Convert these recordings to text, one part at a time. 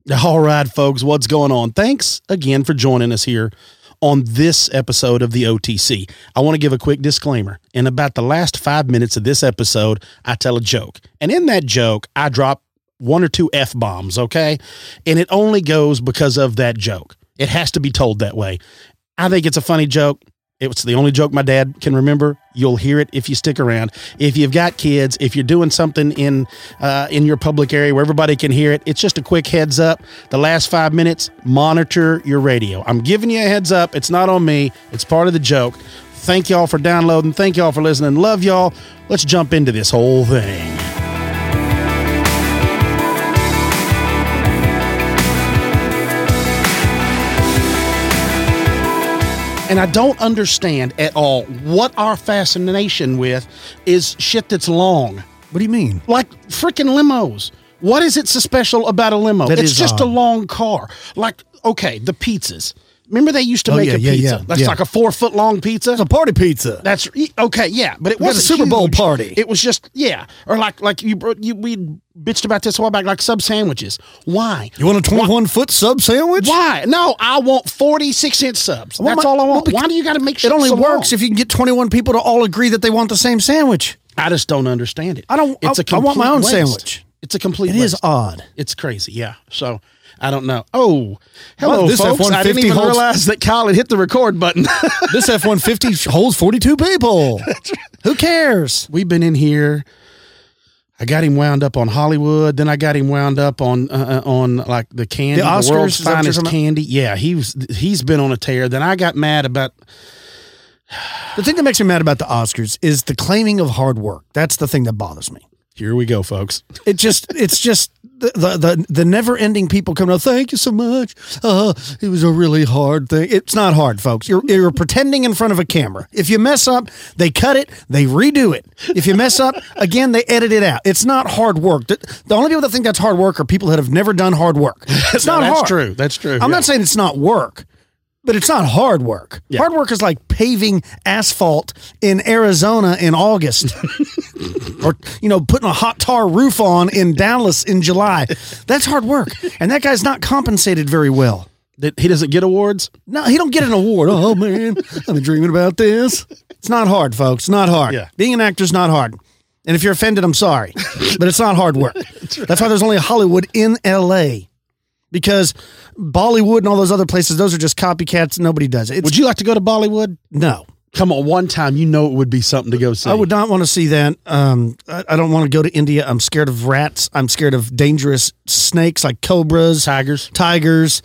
All right, folks, what's going on? Thanks again for joining us here on this episode of the OTC. I want to give a quick disclaimer. In about the last 5 minutes of this episode, I tell a joke. And in that joke, I drop 1 or 2 F-bombs, okay? And it only goes because of that joke. It has to be told that way. I think it's a funny joke. It's the only joke my dad can remember. You'll hear it if you stick around. If you've got kids, if you're doing something in your public area where everybody can hear it, it's just a quick heads up. The last 5 minutes, monitor your radio. I'm giving you a heads up. It's not on me. It's part of the joke. Thank y'all for downloading. Thank y'all for listening. Love y'all. Let's jump into this whole thing. And I don't understand at all what our fascination with is shit that's long. What do you mean? Like freaking limos. What is it so special about a limo? It's just a long car. Like, okay, the pizzas. Remember they used to make a pizza? Yeah. That's like a 4-foot long pizza? It's a party pizza. That's okay, yeah. But it wasn't a Super Bowl huge. party. It was just, yeah. Or like we bitched about this a while back, like sub sandwiches. Why? You want a 21-foot sub sandwich? Why? No, I want 46-inch subs. That's all I want. Why do you got to make shit It only so works long? if you can get 21 people to all agree that they want the same sandwich. I just don't understand it. I want my own sandwich. It's a complete waste. It is odd. It's crazy, yeah. So, I don't know. Oh, hello, this folks. F-150 I didn't even realize that Kyle had hit the record button. This F-150 holds 42 people. Who cares? We've been in here. I got him wound up on Hollywood. Then I got him wound up on like the candy, the Oscars, world's finest candy. Yeah, he's been on a tear. Then I got mad about... The thing that makes me mad about the Oscars is the claiming of hard work. That's the thing that bothers me. Here we go, folks. It's just the never-ending people coming out, thank you so much. It was a really hard thing. It's not hard, folks. You're pretending in front of a camera. If you mess up, they cut it, they redo it. If you mess up, again, they edit it out. It's not hard work. The only people that think that's hard work are people that have never done hard work. It's not hard. That's true. That's true. I'm not saying it's not work. But it's not hard work. Yeah. Hard work is like paving asphalt in Arizona in August. Or, putting a hot tar roof on in Dallas in July. That's hard work. And that guy's not compensated very well. He doesn't get awards? No, he don't get an award. Oh, man, I've been dreaming about this. It's not hard, folks. Not hard. Yeah. Being an actor is not hard. And if you're offended, I'm sorry. But it's not hard work. That's why there's only a Hollywood in L.A., because Bollywood and all those other places, those are just copycats. Nobody does it. Would you like to go to Bollywood? No. Come on, one time, it would be something to go see. I would not want to see that. I don't want to go to India. I'm scared of rats. I'm scared of dangerous snakes like cobras. Tigers,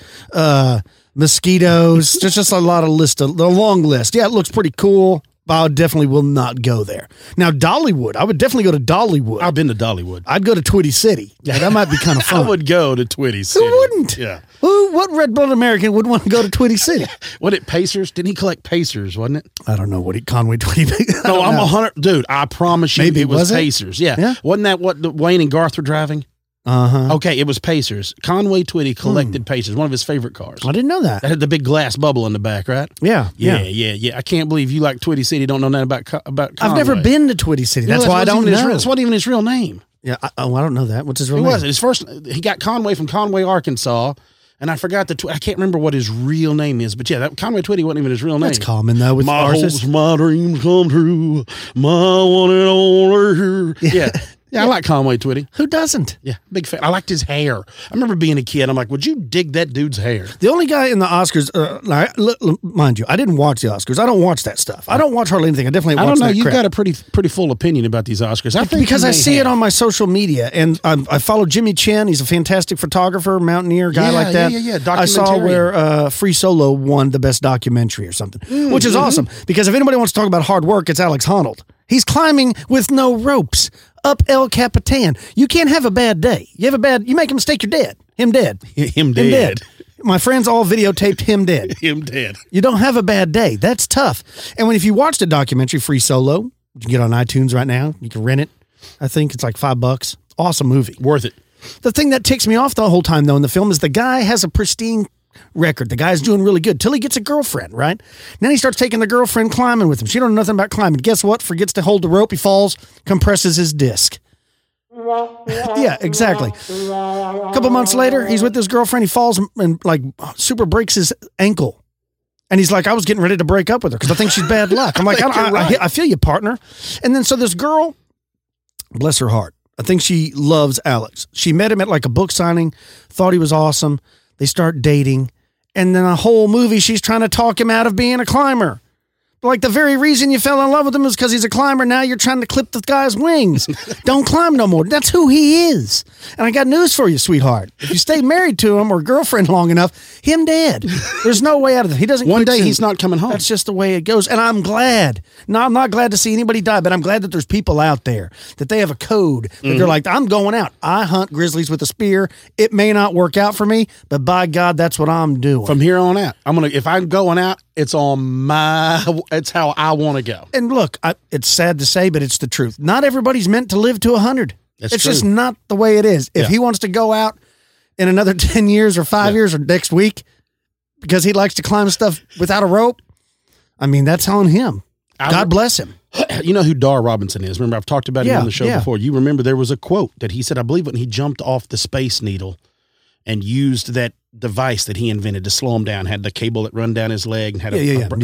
mosquitoes. There's just a long list. Yeah, it looks pretty cool. But I definitely will not go there. Now, Dollywood. I would definitely go to Dollywood. I've been to Dollywood. I'd go to Twitty City. Yeah, that might be kind of fun. I would go to Twitty City. Who wouldn't? Yeah. What red-blooded American would want to go to Twitty City? Wasn't it Pacers? Didn't he collect Pacers, wasn't it? I don't know what Conway Twitty. No, I'm 100. Dude, I promise you it was Pacers. Yeah. Wasn't that what Wayne and Garth were driving? Uh-huh. Okay, it was Pacers. Conway Twitty collected Pacers, one of his favorite cars. I didn't know that. That had the big glass bubble in the back, right? Yeah. I can't believe you like Twitty City, don't know nothing about Conway. I've never been to Twitty City. That's why I don't know. That's not even his real name. Yeah, I don't know that. What's his real name? It wasn't. His first, he got Conway from Conway, Arkansas, and I forgot I can't remember what his real name is, but yeah, that Conway Twitty wasn't even his real name. That's common, though, with artists. My dreams come true, my one and only. Yeah. Yeah, I like Conway Twitty. Who doesn't? Yeah, big fan. I liked his hair. I remember being a kid. I'm like, would you dig that dude's hair? The only guy in the Oscars, mind you, I didn't watch the Oscars. I don't watch that stuff. I don't watch hardly anything. I definitely watch that crap. You've got a pretty full opinion about these Oscars. I think because I see it on my social media, and I follow Jimmy Chin. He's a fantastic photographer, mountaineer, guy like that. Yeah. I saw where Free Solo won the best documentary or something, which is awesome. Because if anybody wants to talk about hard work, it's Alex Honnold. He's climbing with no ropes up El Capitan. You can't have a bad day. You make a mistake, you're dead. Him dead. Him dead. My friends all videotaped him dead. Him dead. You don't have a bad day. That's tough. And if you watch the documentary Free Solo, you can get on iTunes right now. You can rent it. I think it's like $5. Awesome movie. Worth it. The thing that ticks me off the whole time, though, in the film is the guy has a pristine record. The guy's doing really good till he gets a girlfriend, right? And then he starts taking the girlfriend climbing with him. She don't know nothing about climbing. Guess what? Forgets to hold the rope. He falls, compresses his disc. Yeah, exactly. A couple months later, he's with his girlfriend. He falls and like super breaks his ankle. And he's like, I was getting ready to break up with her because I think she's bad luck. I'm like, I feel you, partner. And then so this girl, bless her heart, I think she loves Alex. She met him at like a book signing, thought he was awesome. They start dating. And then a whole movie, she's trying to talk him out of being a climber. Like the very reason you fell in love with him is because he's a climber. Now you're trying to clip the guy's wings. Don't climb no more. That's who he is. And I got news for you, sweetheart. If you stay married to him or girlfriend long enough, him dead. There's no way out of it. He doesn't. One day he's not coming home. That's just the way it goes. And I'm glad. No, I'm not glad to see anybody die, but I'm glad that there's people out there that they have a code that they're like, I'm going out. I hunt grizzlies with a spear. It may not work out for me, but by God, that's what I'm doing. From here on out, if I'm going out, it's it's how I want to go. And look, it's sad to say, but it's the truth. Not everybody's meant to live to 100. It's true. just not the way it is. If he wants to go out in another 10 years or 5 years or next week because he likes to climb stuff without a rope, I mean, that's on him. God bless him. You know who Dar Robinson is. Remember, I've talked about him on the show before. You remember there was a quote that he said, I believe when he jumped off the Space Needle and used that device that he invented to slow him down, had the cable that run down his leg. And had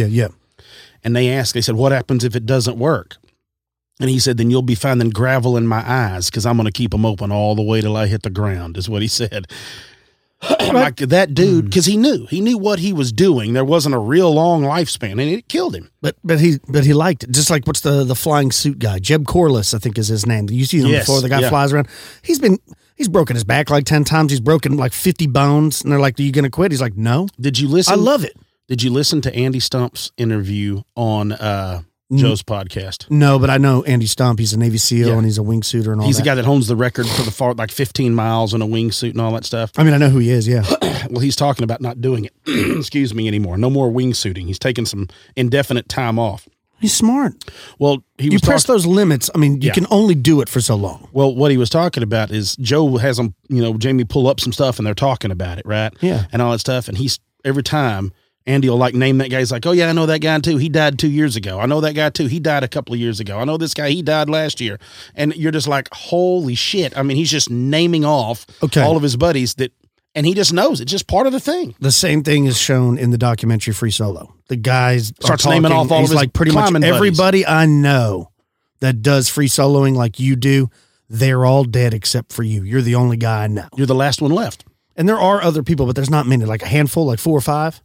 And they said, what happens if it doesn't work? And he said, then you'll be finding gravel in my eyes because I'm going to keep them open all the way till I hit the ground, is what he said. Like that dude, because he knew what he was doing. There wasn't a real long lifespan, and it killed him. But he liked it. Just like what's the flying suit guy? Jeb Corliss, I think is his name. You see him before the guy flies around. He's broken his back like 10 times. He's broken like 50 bones. And they're like, are you going to quit? He's like, no. Did you listen? I love it. Did you listen to Andy Stump's interview on Joe's podcast? No, but I know Andy Stump. He's a Navy SEAL and he's a wingsuiter and all He's that. the guy that owns the record for the far, like 15 miles in a wingsuit and all that stuff. I mean, I know who he is, yeah. Well, he's talking about not doing it, excuse me, anymore. No more wingsuiting. He's taking some indefinite time off. He's smart. Well, you press those limits. I mean, you can only do it for so long. Well, what he was talking about is Joe has him, Jamie pull up some stuff and they're talking about it, right? Yeah. And all that stuff. And he's every time Andy will like name that guy. He's like, oh yeah, I know that guy too. He died 2 years ago. I know that guy too. He died a couple of years ago. I know this guy. He died last year. And you're just like, holy shit. I mean, he's just naming off all of his buddies and he just knows it's just part of the thing. The same thing is shown in the documentary Free Solo. The guys starts naming off all of his like pretty much everybody buddies. I know that does free soloing like you do. They're all dead except for you. You're the only guy I know. You're the last one left. And there are other people, but there's not many. Like a handful, like 4 or 5.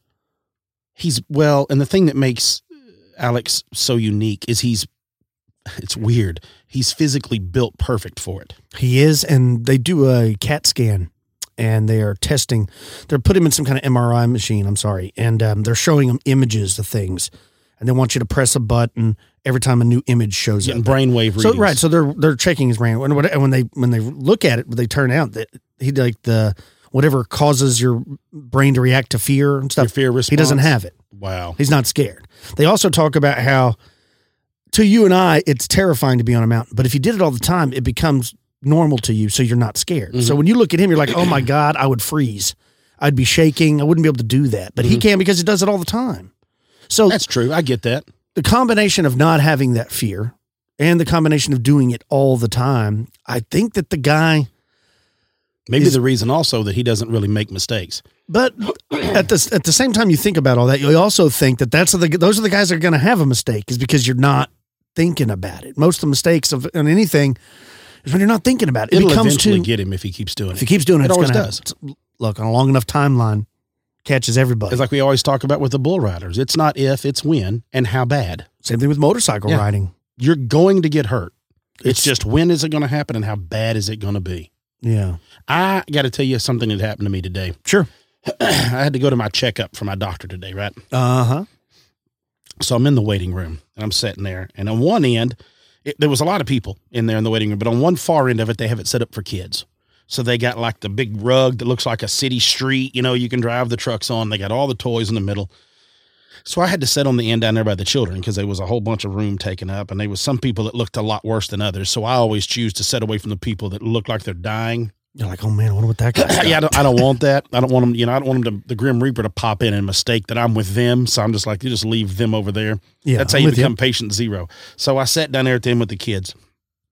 And the thing that makes Alex so unique is it's weird. He's physically built perfect for it. He is, and they do a CAT scan. And they are testing. They're putting him in some kind of MRI machine. And they're showing him images of things, and they want you to press a button every time a new image shows up. Brainwave readings. So they're checking his brain. When they look at it, they turn out that he whatever causes your brain to react to fear and stuff. Your fear response. He doesn't have it. Wow. He's not scared. They also talk about how to you and I, it's terrifying to be on a mountain, but if you did it all the time, it becomes normal to you, so you're not scared. Mm-hmm. So when you look at him, you're like, oh my God, I would freeze. I'd be shaking. I wouldn't be able to do that. But he can because he does it all the time. So that's true. I get that. The combination of not having that fear and the combination of doing it all the time, I think that the guy maybe the reason also that he doesn't really make mistakes. But at the same time you think about all that, you also think that those are the guys that are going to have a mistake is because you're not thinking about it. Most of the mistakes on anything is when you're not thinking about it. It'll eventually get him if he keeps doing it. If he keeps doing it, it always does. Look, on a long enough timeline, catches everybody. It's like we always talk about with the bull riders. It's not if, it's when, and how bad. Same thing with motorcycle riding. You're going to get hurt. It's just when is it going to happen and how bad is it going to be? Yeah. I got to tell you something that happened to me today. Sure. I had to go to my checkup for my doctor today, right? Uh-huh. So I'm in the waiting room, and I'm sitting there, and on one end, there was a lot of people in there in the waiting room, but on one far end of it, they have it set up for kids. So they got like the big rug that looks like a city street, you can drive the trucks on. They got all the toys in the middle. So I had to sit on the end down there by the children because there was a whole bunch of room taken up, and there was some people that looked a lot worse than others. So I always choose to sit away from the people that look like they're dying. You're like, oh man, I wonder what that guy. Yeah, I don't want that. I don't want them. I don't want them the Grim Reaper to pop in and mistake that I'm with them. So I'm just like, you just leave them over there. Yeah, that's how you become patient zero. So I sat down there at the end with the kids,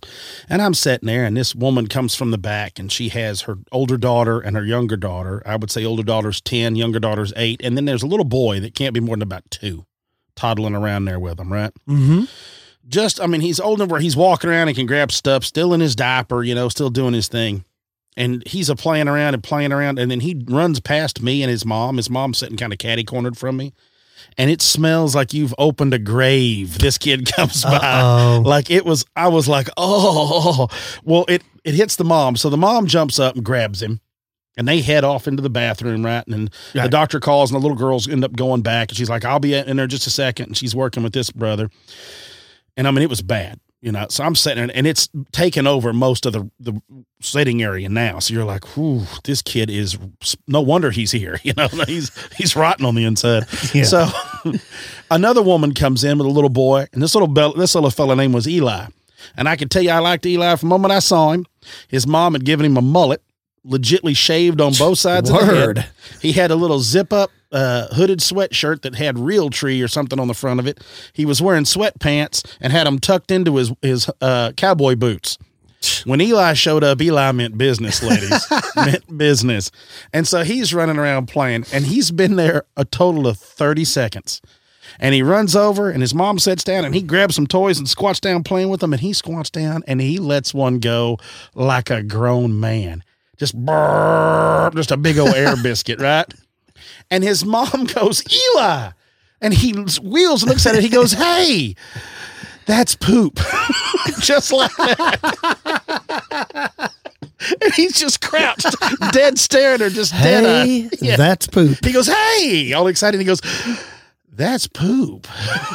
And I'm sitting there, and this woman comes from the back, and she has her older daughter and her younger daughter. I would say older daughter's 10, younger daughter's 8. And then there's a little boy that can't be more than about 2 toddling around there with them, right? Mm-hmm. He's old enough where he's walking around and can grab stuff, still in his diaper, still doing his thing. And he's playing around. And then he runs past me and his mom. His mom's sitting kind of catty-cornered from me. And it smells like you've opened a grave. This kid comes by. I was like, oh. Well, it hits the mom. So the mom jumps up and grabs him. And they head off into the bathroom, right? And the doctor calls, and the little girls end up going back. And she's like, I'll be in there just a second. And she's working with this brother. And it was bad. So I'm sitting there, and it's taken over most of the sitting area now. So you're like, "Whew, this kid is no wonder he's here." He's rotten on the inside. Yeah. So another woman comes in with a little boy, and this little fella name was Eli. And I can tell you, I liked Eli from the moment I saw him. His mom had given him a mullet, legitly shaved on both sides of the head. He had a little zip up hooded sweatshirt that had Realtree or something on the front of it. He was wearing sweatpants and had them tucked into his cowboy boots. When Eli showed up, Eli meant business, ladies. Meant business. And so he's running around playing, and he's been there a total of 30 seconds. And he runs over, and his mom sits down, and he grabs some toys and squats down playing with them, and he squats down, and he lets one go like a grown man. Just a big old air biscuit, right? And his mom goes, Eli. And he wheels and looks at it. He goes, hey, that's poop. Just like that. And he's just crouched, dead staring at her, just dead eye. Yeah. That's poop. He goes, hey, all excited. He goes, that's poop.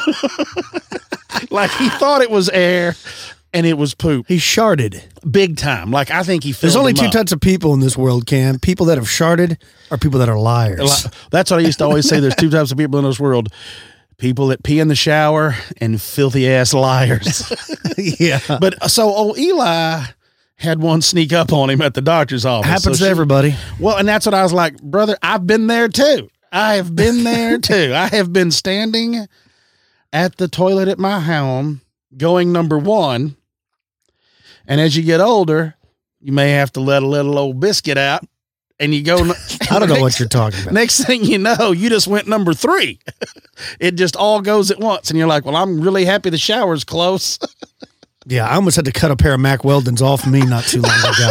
Like he thought it was air. And it was poop. He sharted. Big time. Like, I think he filled There's only two up. types of people in this world, Cam. People that have sharted or people that are liars. That's what I used to always say. There's 2 types of people in this world. People that pee in the shower and filthy-ass liars. Yeah. But so Eli had one sneak up on him at the doctor's office. Happens to everybody. Well, and that's what I was like, brother, I've been there too. I have been there too. I have been standing at the toilet at my home going number 1. And as you get older, you may have to let a little old biscuit out, and you go. I don't know what you're talking about. Next thing you know, you just went number 3. It just all goes at once, and you're like, "Well, I'm really happy the shower's close." Yeah, I almost had to cut a pair of Mack Weldons off me not too long ago.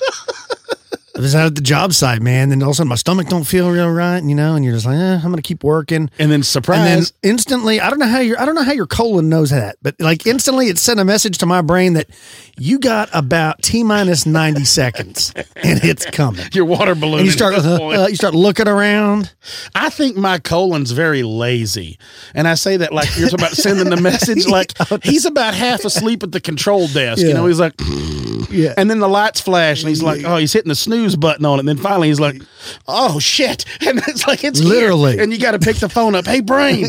I was out at the job site, man. Then all of a sudden my stomach don't feel real right, and you're just like, I'm going to keep working. And then surprise. And then instantly, I don't know how your colon knows that, but like instantly it sent a message to my brain that you got about T-minus 90 seconds and it's coming. Your water balloon. And you start looking around. I think my colon's very lazy. And I say that like you're talking about sending the message. Like he's about half asleep at the control desk. Yeah. He's like, yeah. And then the lights flash and he's like, oh, he's hitting the snooze button on it. And then finally he's like, oh shit. And it's like, it's literally here. And you got to pick the phone up. Hey brain,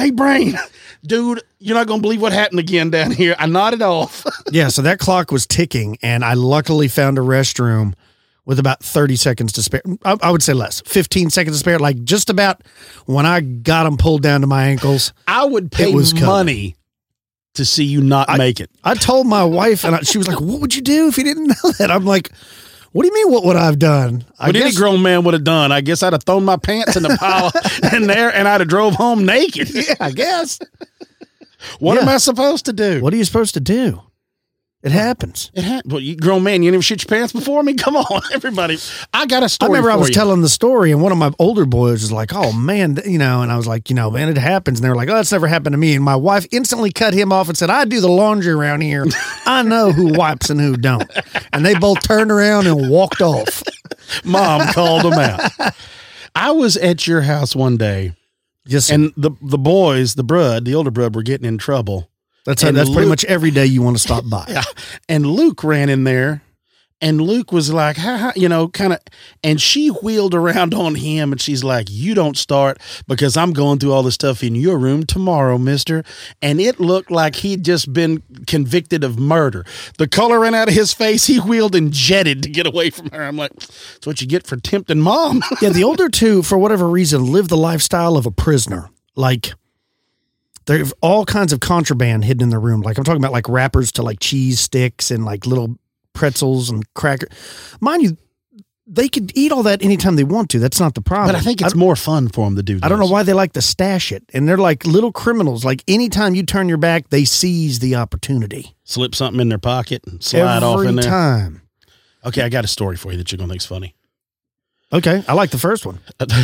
dude, you're not going to believe what happened again down here. I nodded off. Yeah. So that clock was ticking and I luckily found a restroom with about 30 seconds to spare. I would say less, 15 seconds to spare. Like just about when I got them pulled down to my ankles. I would pay money to see you not make it. I told my wife and she was like, what would you do if you didn't know that? I'm like, what do you mean? What would I have done? What any grown man would have done. I guess I'd have thrown my pants in the pile in there and I'd have drove home naked. Yeah, I guess. What am I supposed to do? What are you supposed to do? It happens. Well, you grown man, you never shit your pants before me? Come on, everybody. I got a story. I remember I was telling the story, and one of my older boys was like, oh, man, and I was like, man, it happens. And they were like, oh, that's never happened to me. And my wife instantly cut him off and said, I do the laundry around here. I know who wipes and who don't. And they both turned around and walked off. Mom called them out. I was at your house one day, and the boys, the older brother, were getting in trouble. That's pretty much every day you want to stop by. Yeah. And Luke ran in there, and Luke was like, kind of, and she wheeled around on him, and she's like, you don't start because I'm going through all the stuff in your room tomorrow, mister. And it looked like he'd just been convicted of murder. The color ran out of his face. He wheeled and jetted to get away from her. I'm like, that's what you get for tempting mom. Yeah, the older two, for whatever reason, live the lifestyle of a prisoner. Like, There's all kinds of contraband hidden in the room. Like I'm talking about like wrappers to like cheese sticks and like little pretzels and crackers. Mind you, they could eat all that anytime they want to. That's not the problem. But I think it's more fun for them to do this. I don't know why they like to stash it. And they're like little criminals. Like anytime you turn your back, they seize the opportunity. Slip something in their pocket and slide off in there. Every time. Okay, I got a story for you that you're going to think's funny. Okay, I like the first one.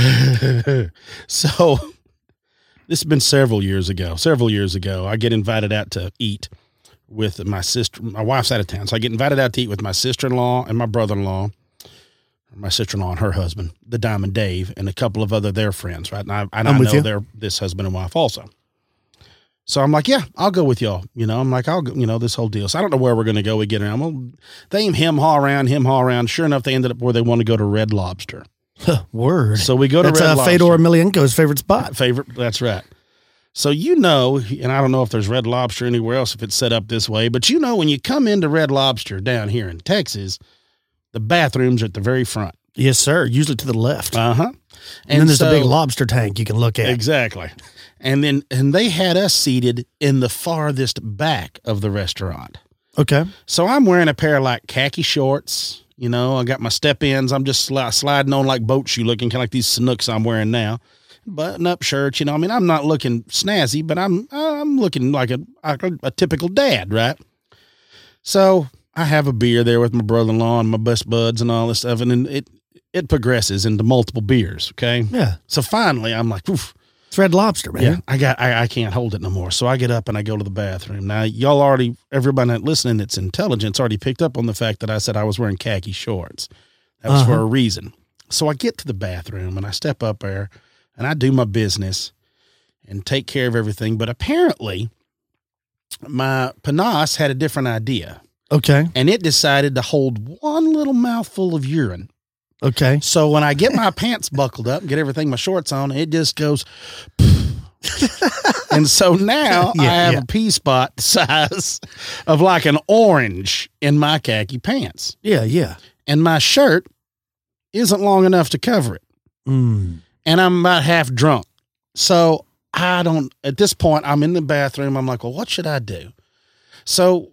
So, this has been several years ago. I get invited out to eat with my sister. My wife's out of town, so I get invited out to eat with my sister-in-law and my brother-in-law. My sister-in-law and her husband, the Diamond Dave, and a couple of other their friends, right? And I know they're this husband and wife also. So I'm like, yeah, I'll go with y'all. I'm like, I'll go, this whole deal. So I don't know where we're going to go. We get around. They hem-haw around. Sure enough, they ended up where they want to go to Red Lobster. Word. So we go to Red Lobster. That's Fedor Emelianenko's favorite spot. That's right. So and I don't know if there's Red Lobster anywhere else if it's set up this way, but when you come into Red Lobster down here in Texas, the bathrooms are at the very front. Yes, sir. Usually to the left. Uh-huh. And then there's a big lobster tank you can look at. Exactly. And they had us seated in the farthest back of the restaurant. Okay. So I'm wearing a pair of like khaki shorts. I got my step-ins. I'm just sliding on like boat shoe looking, kind of like these Sanooks I'm wearing now. Button-up shirts, I'm not looking snazzy, but I'm looking like a typical dad, right? So I have a beer there with my brother-in-law and my best buds and all this stuff, and then it progresses into multiple beers, okay? Yeah. So finally, I'm like, oof. It's Red Lobster, man. Yeah, I can't hold it no more. So I get up and I go to the bathroom. Now, everybody listening that's intelligent's already picked up on the fact that I said I was wearing khaki shorts. That was for a reason. So I get to the bathroom and I step up there and I do my business and take care of everything. But apparently, my panas had a different idea. Okay. And it decided to hold one little mouthful of urine. Okay. So when I get my pants buckled up and get everything, my shorts on, it just goes. And so now I have a pee spot the size of like an orange in my khaki pants. Yeah, yeah. And my shirt isn't long enough to cover it. Mm. And I'm about half drunk. So at this point, I'm in the bathroom. I'm like, well, what should I do? So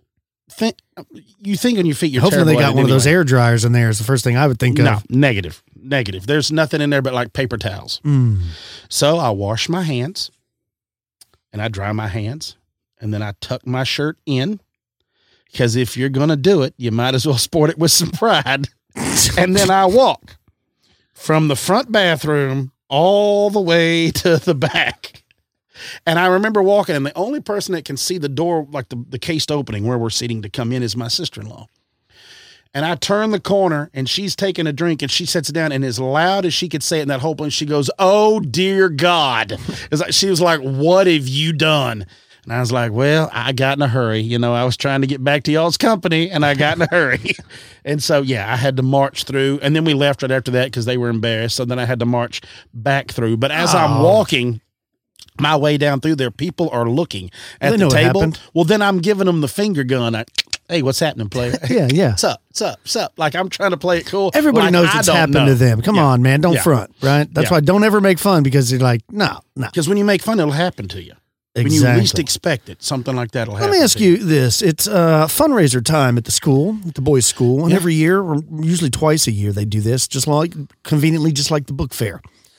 you think on your feet, you're hopefully they got one of those air dryers in there is the first thing I would think of. No, negative. There's nothing in there but like paper towels. Mm. So I wash my hands and I dry my hands and then I tuck my shirt in because if you're going to do it, you might as well sport it with some pride. And then I walk from the front bathroom all the way to the back. And I remember walking, and the only person that can see the door, like the cased opening where we're sitting to come in, is my sister-in-law. And I turn the corner, and she's taking a drink, and she sits down, and as loud as she could say it in that whole place, she goes, "Oh, dear God." She was like, "What have you done?" And I was like, well, I got in a hurry. I was trying to get back to y'all's company, and I got in a hurry. And so, I had to march through. And then we left right after that because they were embarrassed. So then I had to march back through. But as I'm walking my way down through there, people are looking at the table. Well, then I'm giving them the finger gun. Hey, what's happening, player? Yeah. What's up? Like, I'm trying to play it cool. Everybody knows it's happened to them. Come on, man. Don't front, right? That's why don't ever make fun because you're like, no. Because when you make fun, it'll happen to you. Exactly. When you least expect it, something like that will happen. Let me ask you this. It's fundraiser time at the school, at the boys' school. And every year, or usually twice a year, they do this, just like the book fair.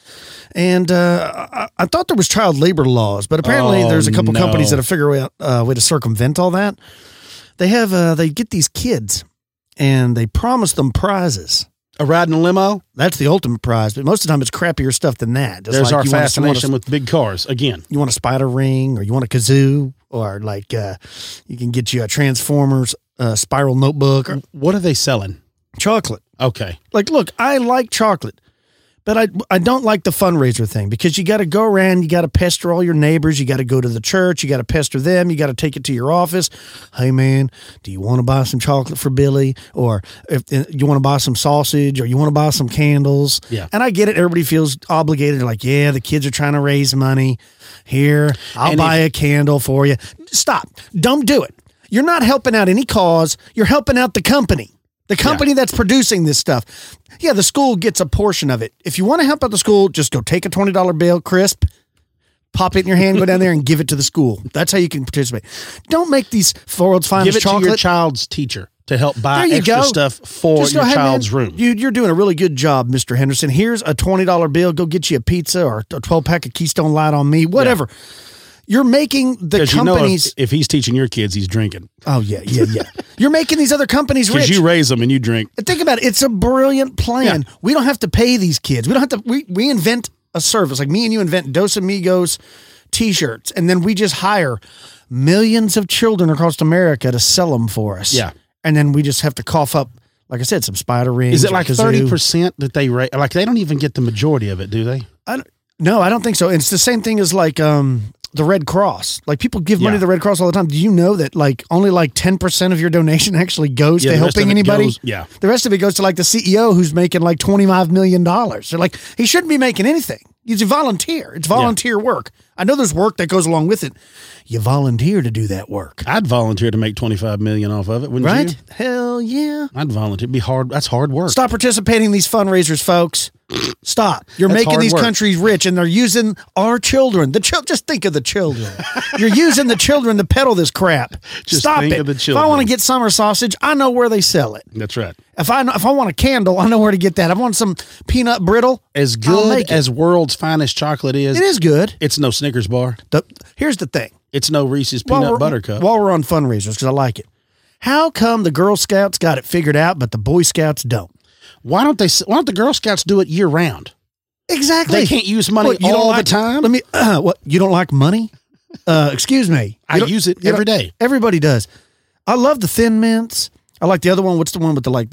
And I thought there was child labor laws, but apparently there's a couple companies that have figured out a way to circumvent all that. They have they get these kids and they promise them prizes. A ride in a limo? That's the ultimate prize, but most of the time it's crappier stuff than that. There's like our fascination with big cars again. You want a spider ring, or you want a kazoo, or like you can get you a Transformers spiral notebook. What are they selling? Chocolate. Okay. Like, look, I like chocolate, but I don't like the fundraiser thing because you got to go around, you got to pester all your neighbors, you got to go to the church, you got to pester them, you got to take it to your office. Hey, man, do you want to buy some chocolate for Billy? Or if you want to buy some sausage, or you want to buy some candles? Yeah. And I get it. Everybody feels obligated. They're like, the kids are trying to raise money. Here, I'll buy a candle for you. Stop. Don't do it. You're not helping out any cause. You're helping out the company. The company that's producing this stuff. Yeah, the school gets a portion of it. If you want to help out the school, just go take a $20 bill, crisp, Pop it in your hand, go down there and give it to the school. That's how you can participate. Don't make these world's finest Give it chocolate. to your child's teacher to help buy There you extra go. stuff for Just go your ahead, child's man. room. You're doing a really good job, Mr. Henderson. Here's a $20 bill. Go get you a pizza or a 12-pack of Keystone Light on me, whatever. You're making the Because companies. you know if he's teaching your kids, he's drinking. Oh, yeah. You're making these other companies Because rich. you raise them and you drink. Think about it. It's a brilliant plan. Yeah. We don't have to pay these kids. We don't have to. We invent a service. Like me and you invent Dos Amigos T-shirts, and then we just hire millions of children across America to sell them for us. Yeah. And then we just have to cough up, like I said, some spider rings. Is it or like kazoo. 30% that they rate? Like they don't even get the majority of it, do they? No, I don't think so. It's the same thing as like the Red Cross. Like people give money Yeah. to the Red Cross all the time. Do you know that like only like 10% of your donation actually goes to the rest helping of it anybody? goes- yeah. The rest of it goes to like the CEO who's making like $25 million. They're like, he shouldn't be making anything. He's a volunteer. It's volunteer work. I know there's work that goes along with it. You volunteer to do that work. I'd volunteer to make $25 million off of it, wouldn't Right? you? Hell yeah. I'd volunteer. It'd be hard. That's hard work. Stop participating in these fundraisers, folks. Stop. You're That's making hard these work. countries rich, and they're using our children. Just think of the children. You're using the children to peddle this crap. Just Stop think it. of the If I children. want to get summer sausage, I know where they sell it. That's right. If I want a candle, I know where to get that. If I want some peanut brittle, As I'll good make it. as world's finest chocolate is, It is good. it's no Snickers bar. Here's the thing. It's no Reese's peanut butter cup. While we're on fundraisers, because I like it. How come the Girl Scouts got it figured out, but the Boy Scouts don't? Why don't the Girl Scouts do it year round? Exactly. They can't use money What, you don't all the like- time? Let me. What? You don't like money? Excuse me. I You don't- use it you don't- every day. Everybody does. I love the Thin Mints. I like the other one. What's the one with the like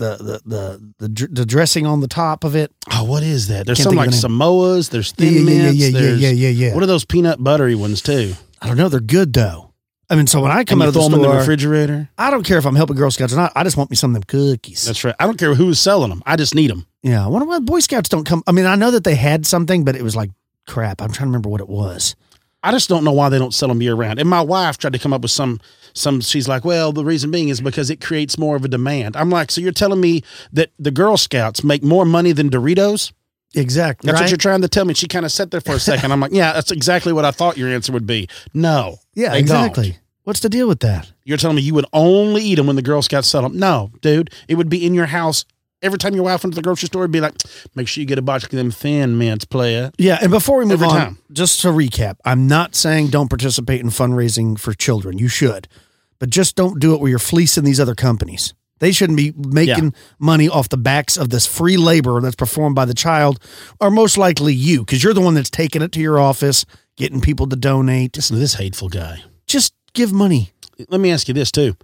the dressing on the top of it? Oh, what is that? There's Can't some think like of the Samoas. There's Thin Yeah, Mints. yeah, there's, yeah. What are those peanut buttery ones too? I don't know. They're good though. I mean, so when I come And out you of the throw them in the store, refrigerator. I don't care if I'm helping Girl Scouts or not. I just want me some of them cookies. That's right. I don't care who's selling them. I just need them. Yeah. I wonder why Boy Scouts don't come. I mean, I know that they had something, but it was like crap. I'm trying to remember what it was. I just don't know why they don't sell them year round. And my wife tried to come up with some. She's like, well, the reason being is because it creates more of a demand. I'm like, so you're telling me that the Girl Scouts make more money than Doritos? Exactly. That's right? what you're trying to tell me. She kind of sat there for a second. I'm like, yeah, that's exactly what I thought your answer would be. No. Yeah, they exactly. don't. What's the deal with that? You're telling me you would only eat them when the Girl Scouts sell them? No, dude. It would be in your house. Every time your wife went to the grocery store, it'd be like, make sure you get a box of them Thin Mints, player. Yeah, and before we move Every on, time. just to recap, I'm not saying don't participate in fundraising for children. You should. But just don't do it where you're fleecing these other companies. They shouldn't be making money off the backs of this free labor that's performed by the child, or most likely you, because you're the one that's taking it to your office, getting people to donate. Listen to this hateful guy. Just give money. Let me ask you this too.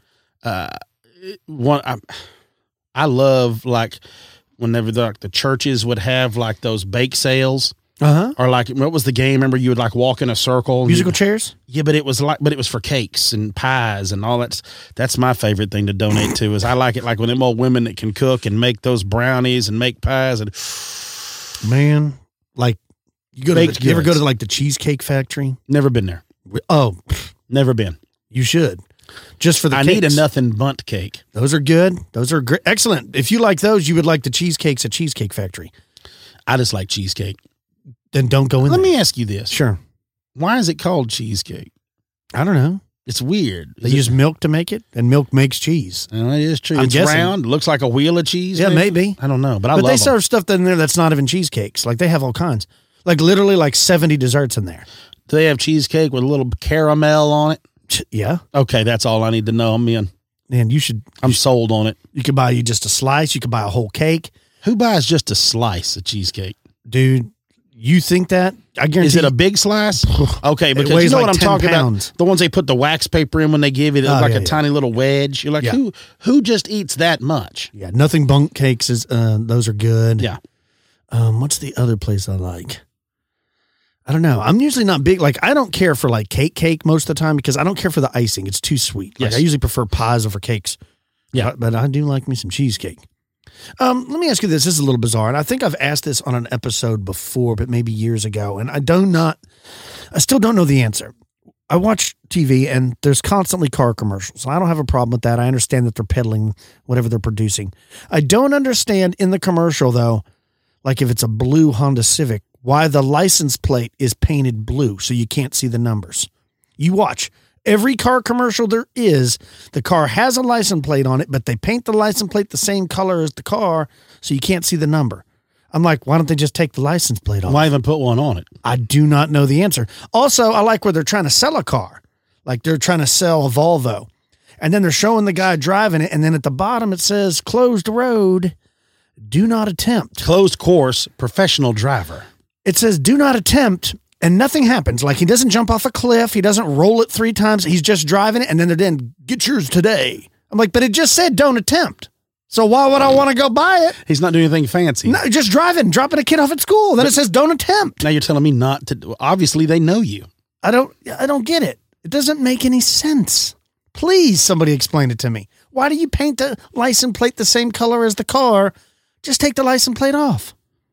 I love like whenever the churches would have like those bake sales. Or like, what was the game? Remember, you would like walk in a circle. And Musical chairs? Yeah, but it was for cakes and pies and all that. That's my favorite thing to donate to. Is I like it like when them old women that can cook and make those brownies and make pies and Man, like you Baked ever go goods. to like the Cheesecake Factory? never been there. Oh, Never been. you should. Just for the I cakes. need a nothing bunt cake. Those are good. Those are great. Excellent. If you like those, you would like the cheesecakes at Cheesecake Factory. I just like cheesecake. Then don't go in Let there. me ask you this. Sure. Why is it called cheesecake? I don't know. It's weird. They use milk to make it, and milk makes cheese. It is true. I'm It's guessing. round. Looks like a wheel of cheese. Yeah, maybe. I don't know, but I But love they them. serve stuff in there that's not even cheesecakes. Like they have all kinds. Like literally like 70 desserts in there. Do they have cheesecake with a little caramel on it? Yeah. Okay, that's all I need to know. I'm in. And you should, I'm sold on it. you could buy you just a slice. You could buy a whole cake. Who buys just a slice of cheesecake? Dude, you think that? I guarantee Is it a big slice? Okay, because weighs you know like what I'm 10 talking pounds. about? The ones they put the wax paper in when they give you it, Oh, like yeah, a yeah. tiny little wedge. You're like, Yeah. who just eats that much? Yeah, Nothing Bunk Cakes is those are good. Yeah. What's the other place I like? I don't know. I'm usually not big. Like I don't care for like cake most of the time because I don't care for the icing. It's too sweet. Like Yes. I usually prefer pies over cakes. Yeah. But I do like me some cheesecake. Let me ask you this. This is a little bizarre. And I think I've asked this on an episode before, but maybe years ago. And I still don't know the answer. I watch TV and there's constantly car commercials. I don't have a problem with that. I understand that they're peddling whatever they're producing. I don't understand in the commercial though, like if it's a blue Honda Civic, why the license plate is painted blue so you can't see the numbers. You watch. Every car commercial there is, the car has a license plate on it, but they paint the license plate the same color as the car so you can't see the number. I'm like, why don't they just take the license plate off? Why even put one on it? I do not know the answer. Also, I like where they're trying to sell a car. Like they're trying to sell a Volvo. And then they're showing the guy driving it. And then at the bottom, it says, closed road, do not attempt. Closed course, professional driver. It says, do not attempt. And nothing happens. Like he doesn't jump off a cliff. He doesn't roll it 3 times. He's just driving it. And then they're then, get yours today. I'm like, but it just said don't attempt. So why would I want to go buy it? He's not doing anything fancy. No, just driving, dropping a kid off at school. Then it says don't attempt. Now you're telling me not to. Obviously, they know you. I don't get it. It doesn't make any sense. Please, somebody explain it to me. Why do you paint the license plate the same color as the car? Just take the license plate off.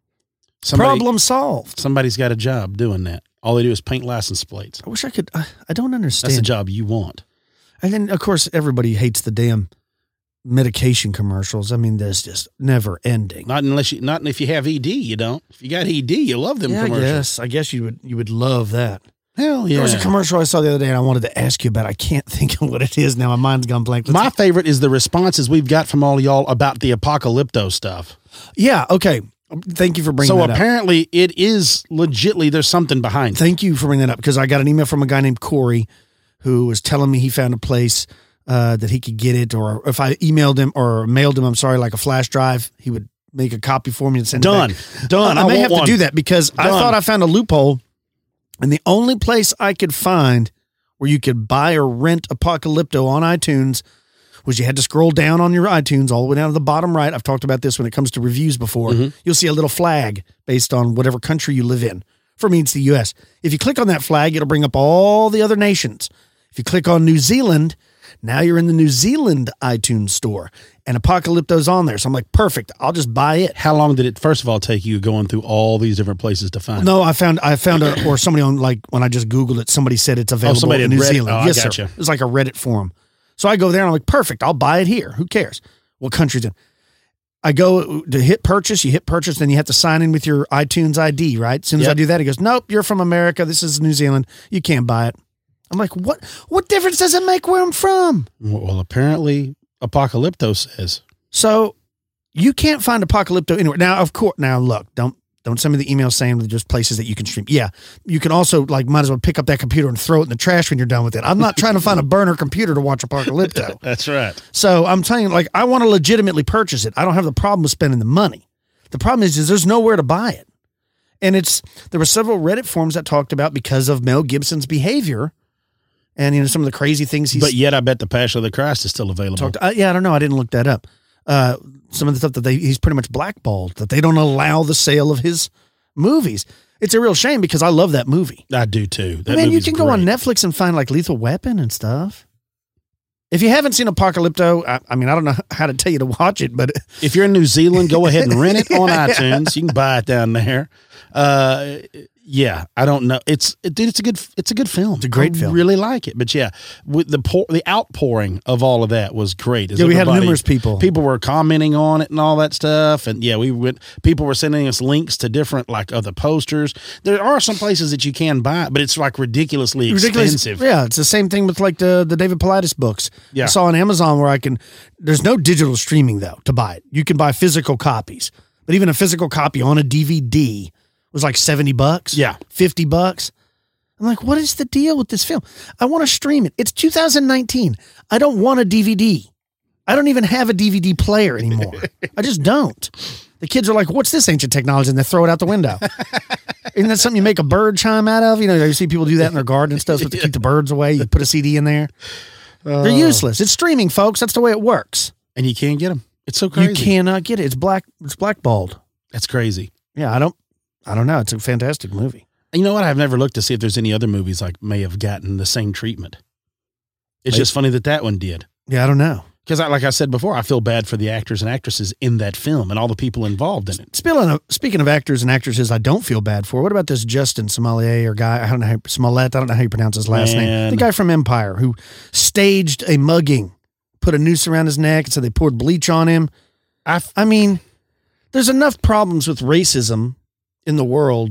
Problem solved. Somebody's got a job doing that. All they do is paint license plates. I wish I could. I don't understand. That's the job you want. And then, of course, everybody hates the damn medication commercials. I mean, there's just never ending. Not if you have ED, you don't. If you got ED, you love them commercials. I guess you would love that. Hell yeah. There was a commercial I saw the other day and I wanted to ask you about. I can't think of what it is now. My mind's gone blank. My favorite is the responses we've got from all y'all about the Apocalypto stuff. Yeah. Okay. Thank you for bringing that up. So apparently it is legitly, there's something behind it. Thank you for bringing that up because I got an email from a guy named Corey who was telling me he found a place that he could get it, or if I emailed him or mailed him, like a flash drive, he would make a copy for me and send it back. Done. I may have to do that because I thought I found a loophole, and the only place I could find where you could buy or rent Apocalypto on iTunes was you had to scroll down on your iTunes all the way down to the bottom right. I've talked about this when it comes to reviews before. Mm-hmm. You'll see a little flag based on whatever country you live in. For me, it's the U.S. If you click on that flag, it'll bring up all the other nations. If you click on New Zealand, now you're in the New Zealand iTunes store, and Apocalypto's on there. So I'm like, perfect. I'll just buy it. How long did it, first of all, take you going through all these different places to find it? No, I found or somebody on, like, when I just Googled it, somebody said it's available in New Zealand. Oh, yes, I got sir. you. It's like a Reddit forum. So I go there and I'm like, perfect. I'll buy it here. Who cares what country's in? I go to hit purchase. You hit purchase, then you have to sign in with your iTunes ID, right? As soon as I do that, he goes, nope, you're from America. This is New Zealand. You can't buy it. I'm like, what difference does it make where I'm from? Well, apparently Apocalypto says. So you can't find Apocalypto anywhere. Now, of course, look, don't send me the email saying that there's places that you can stream. Yeah, you can also, might as well pick up that computer and throw it in the trash when you're done with it. I'm not trying to find a burner computer to watch Apocalypto. That's right. So I'm telling you, I want to legitimately purchase it. I don't have the problem with spending the money. The problem is there's nowhere to buy it. And there were several Reddit forums that talked about because of Mel Gibson's behavior and, some of the crazy things But yet I bet the Passion of the Christ is still available. I don't know. I didn't look that up. Some of the stuff that he's pretty much blackballed, that they don't allow the sale of his movies. It's a real shame because I love that movie. I do too. You can go on Netflix and find Lethal Weapon and stuff. If you haven't seen Apocalypto, I don't know how to tell you to watch it, but if you're in New Zealand, go ahead and rent it on iTunes. You can buy it down there. Yeah, I don't know. It's a good film. It's a great film. I really like it. But yeah, with the outpouring of all of that was great. Yeah, we had numerous people. People were commenting on it and all that stuff. And yeah, people were sending us links to different other posters. There are some places that you can buy it, but it's ridiculously expensive. Yeah, it's the same thing with the David Paulides books. Yeah. I saw on Amazon where there's no digital streaming though to buy it. You can buy physical copies, but even a physical copy on a DVD was like $70. Yeah. $50. I'm like, what is the deal with this film? I want to stream it. It's 2019. I don't want a DVD. I don't even have a DVD player anymore. I just don't. The kids are like, what's this ancient technology? And they throw it out the window. Isn't that something you make a bird chime out of? You see people do that in their garden and stuff to keep the birds away. You put a CD in there. They're useless. It's streaming, folks. That's the way it works. And you can't get them. It's so crazy. You cannot get it. It's blackballed. That's crazy. Yeah, I don't know. It's a fantastic movie. You know what? I've never looked to see if there's any other movies may have gotten the same treatment. It's just funny that one did. Yeah, I don't know. Because like I said before, I feel bad for the actors and actresses in that film and all the people involved in it. Speaking of actors and actresses I don't feel bad for, what about this Justin Smollett or guy, Smollett, I don't know how you pronounce his last name. The guy from Empire who staged a mugging, put a noose around his neck and said they poured bleach on him. I mean, there's enough problems with racism in the world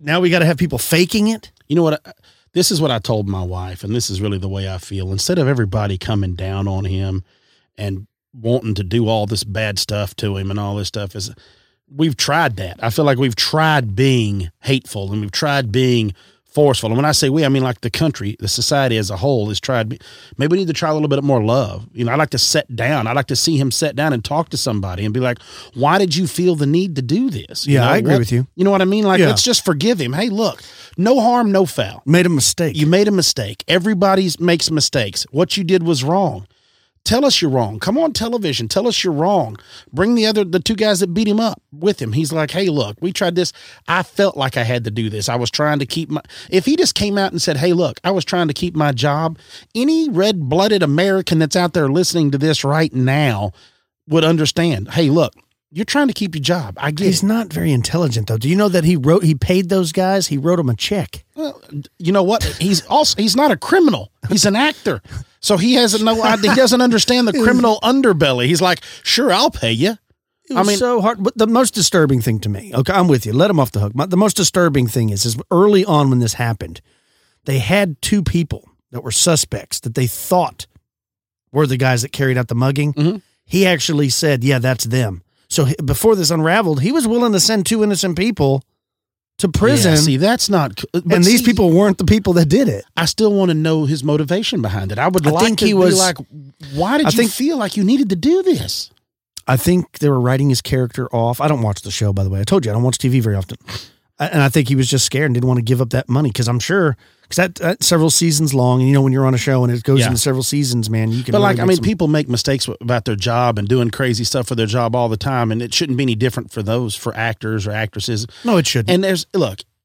now we got to have people faking it. You know what? This is what I told my wife, and this is really the way I feel. Instead of everybody coming down on him and wanting to do all this bad stuff to him and all this stuff, is we've tried that. I feel like we've tried being hateful and we've tried being forceful. And when I say we, I mean like the country, the society as a whole has tried. Maybe we need to try a little bit more love. You know, I like to sit down. I like to see him sit down and talk to somebody and be like, why did you feel the need to do this? Yeah, I agree with you. You know what I mean? Like, let's just forgive him. Hey, look, no harm, no foul. Made a mistake. You made a mistake. Everybody makes mistakes. What you did was wrong. Tell us you're wrong. Come on television. Tell us you're wrong. Bring the two guys that beat him up with him. He's like, hey, look, we tried this. I felt like I had to do this. I was trying to keep if he just came out and said, hey, look, I was trying to keep my job, any red-blooded American that's out there listening to this right now would understand. Hey, look, you're trying to keep your job. I get it. He's not very intelligent, though. Do you know that he paid those guys? He wrote them a check. Well, you know what? He's not a criminal. He's an actor. So he has no idea. He doesn't understand the criminal underbelly. He's like, sure, I'll pay you. It was so hard. But the most disturbing thing to me, okay, I'm with you. Let him off the hook. The most disturbing thing is early on when this happened, they had two people that were suspects that they thought were the guys that carried out the mugging. Mm-hmm. He actually said, yeah, that's them. So before this unraveled, he was willing to send two innocent people to prison. Yeah, see, that's not. And these people weren't the people that did it. I still want to know his motivation behind it. I think he was like, why did you feel like you needed to do this? I think they were writing his character off. I don't watch the show, by the way. I told you I don't watch TV very often. And I think he was just scared and didn't want to give up that money because I'm sure because that's several seasons long. And you know, when you're on a show and it goes into several seasons, man, you can. But really people make mistakes about their job and doing crazy stuff for their job all the time, and it shouldn't be any different for actors or actresses. No, it shouldn't. And there's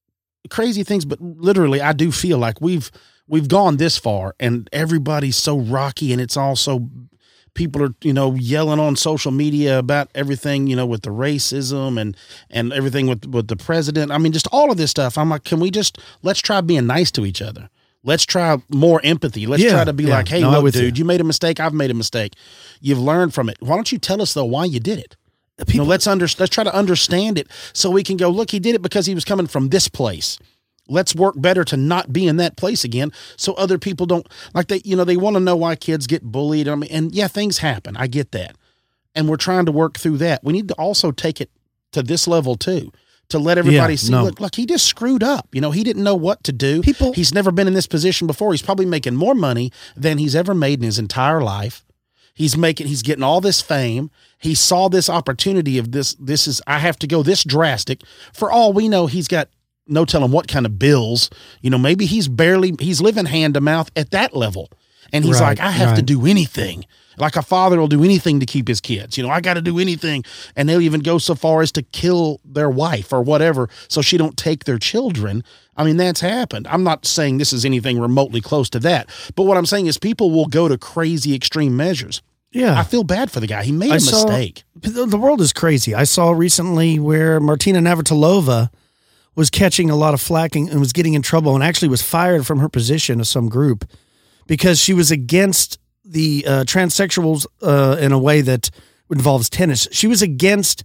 crazy things, but literally, I do feel like we've gone this far, and everybody's so rocky, and it's all so. People are, yelling on social media about everything, with the racism and everything with the president. I mean, just all of this stuff. I'm like, let's try being nice to each other. Let's try more empathy. Let's try to be like, hey, look, dude, you made a mistake. I've made a mistake. You've learned from it. Why don't you tell us, though, why you did it? Let's try to understand it so we can go, look, he did it because he was coming from this place. Let's work better to not be in that place again so other people don't they want to know why kids get bullied. I mean, and things happen. I get that. And we're trying to work through that. We need to also take it to this level too, to let everybody see, look, he just screwed up. He didn't know what to do. He's never been in this position before. He's probably making more money than he's ever made in his entire life. He's getting all this fame. He saw this opportunity of this is, I have to go this drastic. For all we know, he's got no telling what kind of bills, maybe he's living hand to mouth at that level. And he's like, I have to do anything. Like a father will do anything to keep his kids. I got to do anything. And they'll even go so far as to kill their wife or whatever so she don't take their children. I mean, that's happened. I'm not saying this is anything remotely close to that. But what I'm saying is people will go to crazy extreme measures. Yeah. I feel bad for the guy. He made a mistake. The world is crazy. I saw recently where Martina Navratilova was catching a lot of flack and was getting in trouble and actually was fired from her position of some group because she was against the transsexuals in a way that involves tennis. She was against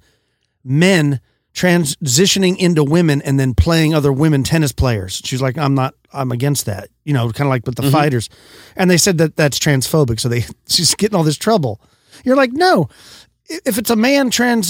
men transitioning into women and then playing other women tennis players. She's like, I'm against that, kind of like with the fighters. And they said that that's transphobic. So she's getting all this trouble. You're like, no, if it's a man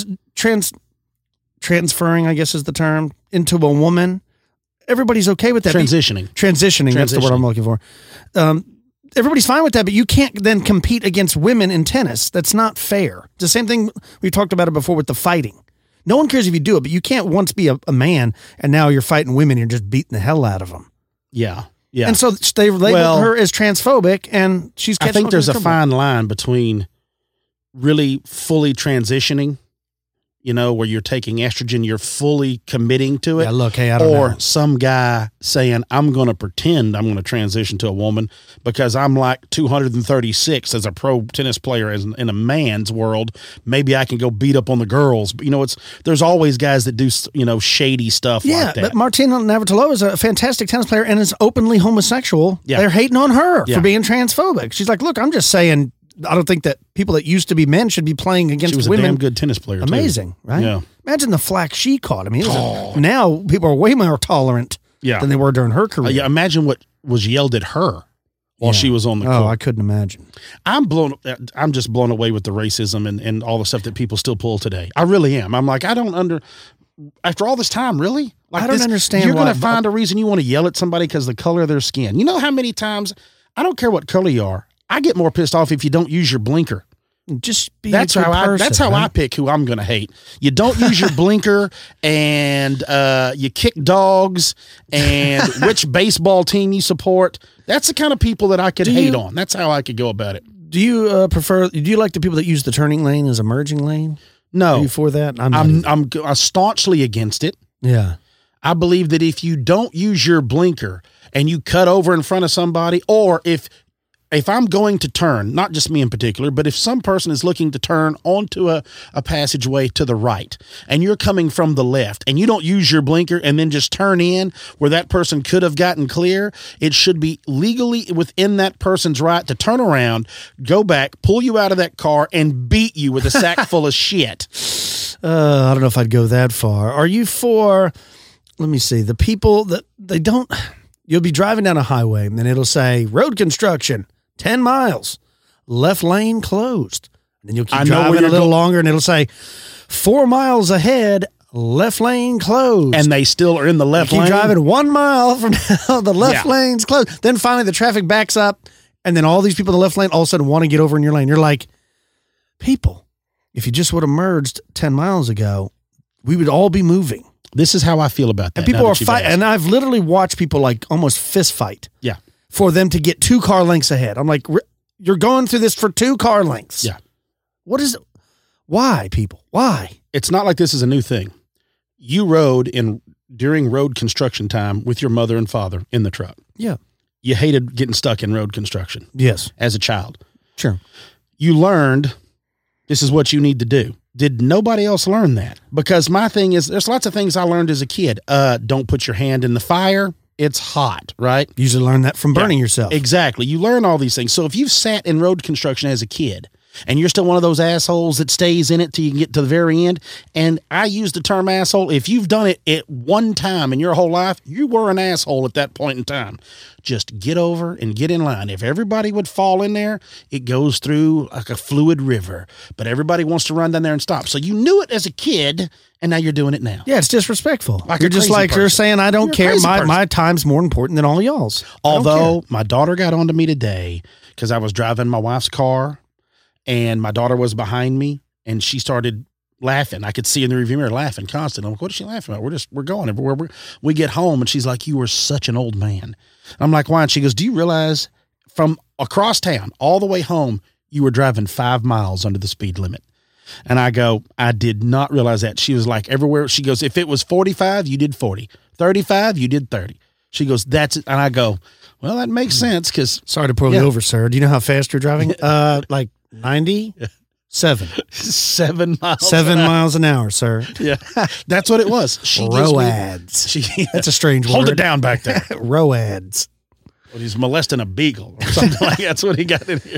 transferring, I guess is the term, into a woman, everybody's okay with that. Transitioning, that's the word I'm looking for. Everybody's fine with that, but you can't then compete against women in tennis. That's not fair. It's the same thing, we talked about it before with the fighting. No one cares if you do it, but you can't once be a man and now you're fighting women and you're just beating the hell out of them. Yeah. Yeah. And so they labeled her as transphobic and she's catching. I think there's a fine line between really fully transitioning, where you're taking estrogen, you're fully committing to it. Yeah, look, hey, I don't know. Or some guy saying, I'm going to pretend I'm going to transition to a woman because I'm like 236 as a pro tennis player in a man's world. Maybe I can go beat up on the girls. But, there's always guys that do, shady stuff like that. Yeah, but Martina Navratilova is a fantastic tennis player and is openly homosexual. Yeah. They're hating on her for being transphobic. She's like, look, I'm just saying, I don't think that people that used to be men should be playing against women. She was a damn good tennis player, Amazing, too. Right? Yeah. Imagine the flack she caught. I mean, now people are way more tolerant than they were during her career. Yeah, imagine what was yelled at her while she was on the court. Oh, I couldn't imagine. I'm just blown away with the racism and all the stuff that people still pull today. I really am. I'm like, after all this time, really? Like I don't understand. You're going to find a reason you want to yell at somebody because of the color of their skin. You know how many times, I don't care what color you are, I get more pissed off if you don't use your blinker. Just be that's how I pick who I'm going to hate. You don't use your blinker, and you kick dogs, and which baseball team you support. That's the kind of people that I could hate on. That's how I could go about it. Do you do you like the people that use the turning lane as a merging lane? No. Are you for that? I'm staunchly against it. Yeah. I believe that if you don't use your blinker and you cut over in front of somebody, or if I'm going to turn, not just me in particular, but if some person is looking to turn onto a passageway to the right and you're coming from the left and you don't use your blinker and then just turn in where that person could have gotten clear, it should be legally within that person's right to turn around, go back, pull you out of that car, and beat you with a sack full of shit. I don't know if I'd go that far. Are you for, let me see, the people that you'll be driving down a highway and it'll say road construction. 10 miles, left lane closed. And then you'll keep driving a little longer and it'll say 4 miles ahead, left lane closed. And they still are in the left lane. Keep driving 1 mile from now, the left lane's closed. Then finally the traffic backs up and then all these people in the left lane all of a sudden want to get over in your lane. You're like, people, if you just would have merged 10 miles ago, we would all be moving. This is how I feel about that. And people are fighting. And I've literally watched people like almost fist fight. Yeah. For them to get 2 car lengths ahead. I'm like, you're going through this for 2 car lengths. Yeah. What is it? Why, people? Why? It's not like this is a new thing. You rode during road construction time with your mother and father in the truck. Yeah. You hated getting stuck in road construction. Yes. As a child. Sure. You learned this is what you need to do. Did nobody else learn that? Because my thing is, there's lots of things I learned as a kid. Don't put your hand in the fire. It's hot, right? You usually learn that from burning yourself. Exactly. You learn all these things. So if you've sat in road construction as a kid and you're still one of those assholes that stays in it till you can get to the very end, and I use the term asshole, if you've done it at one time in your whole life, you were an asshole at that point in time. Just get over and get in line. If everybody would fall in there, it goes through like a fluid river, but everybody wants to run down there and stop. So you knew it as a kid, and now you're doing it now. Yeah, it's disrespectful. Like you're just like person. You're saying, I don't care. My time's more important than all y'all's. Although my daughter got on to me today because I was driving my wife's car, and my daughter was behind me, and she started laughing. I could see in the rearview mirror laughing constantly. I'm like, what is she laughing about? We're going everywhere. We get home, and she's like, you were such an old man. I'm like, why? And she goes, do you realize from across town all the way home, you were driving 5 miles under the speed limit? And I go, I did not realize that. She was like, everywhere. She goes, if it was 45, you did 40. 35, you did 30. She goes, that's it. And I go, well, that makes sense because. Sorry to pull you over, sir. Do you know how fast you're driving? Like 90? 7 miles. 7 miles an hour, sir. Yeah, that's what it was. Roads. That's a strange word. Hold it down back there. Roads. Well, he's molesting a beagle or something like that. That's what he got in here.